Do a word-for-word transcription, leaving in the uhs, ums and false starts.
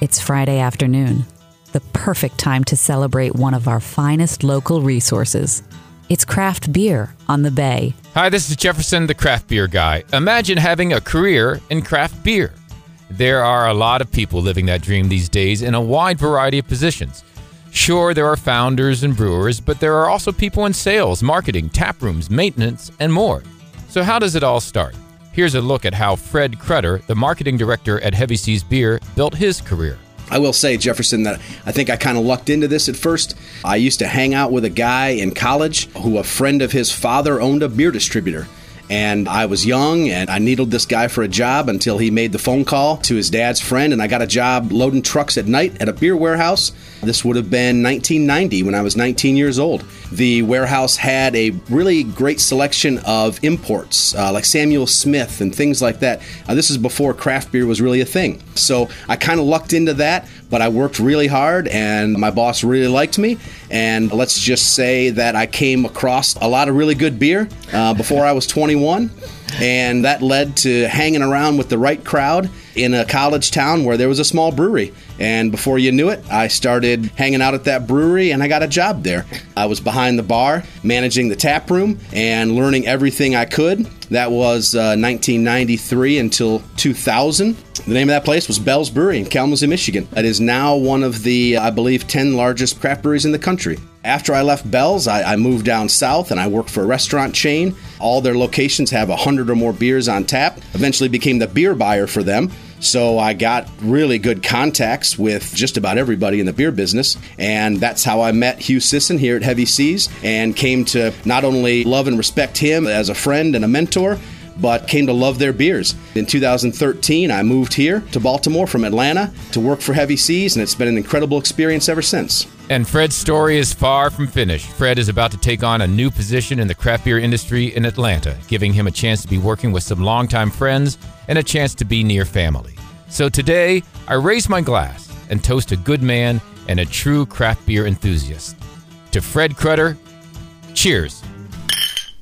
It's Friday afternoon, the perfect time to celebrate one of our finest local resources. It's craft beer on the Bay. Hi, this is Jefferson, the craft beer guy. Imagine having a career in craft beer. There are a lot of people living that dream these days in a wide variety of positions. Sure, there are founders and brewers, but there are also people in sales, marketing, tap rooms, maintenance, and more. So how does it all start? Here's a look at how Fred Crutter, the marketing director at Heavy Seas Beer, built his career. I will say, Jefferson, that I think I kind of lucked into this at first. I used to hang out with a guy in college who a friend of his father owned a beer distributor. And I was young, and I needled this guy for a job until he made the phone call to his dad's friend, and I got a job loading trucks at night at a beer warehouse. This would have been nineteen ninety when I was nineteen years old. The warehouse had a really great selection of imports, uh, like Samuel Smith and things like that. Uh, this is before craft beer was really a thing. So I kind of lucked into that, but I worked really hard, and my boss really liked me. And let's just say that I came across a lot of really good beer uh, before I was twenty-one. And that led to hanging around with the right crowd in a college town where there was a small brewery. And before you knew it, I started hanging out at that brewery, and I got a job there. I was behind the bar, managing the tap room, and learning everything I could. That was uh, nineteen ninety-three until two thousand. The name of that place was Bell's Brewery in Kalamazoo, Michigan. It is now one of the, I believe, ten largest craft breweries in the country. After I left Bell's, I, I moved down south, and I worked for a restaurant chain. All their locations have one hundred or more beers on tap. Eventually became the beer buyer for them. So I got really good contacts with just about everybody in the beer business, and that's how I met Hugh Sisson here at Heavy Seas and came to not only love and respect him as a friend and a mentor, but came to love their beers. In two thousand thirteen, I moved here to Baltimore from Atlanta to work for Heavy Seas, and it's been an incredible experience ever since. And Fred's story is far from finished. Fred is about to take on a new position in the craft beer industry in Atlanta, giving him a chance to be working with some longtime friends and a chance to be near family. So today, I raise my glass and toast a good man and a true craft beer enthusiast. To Fred Crutter, cheers.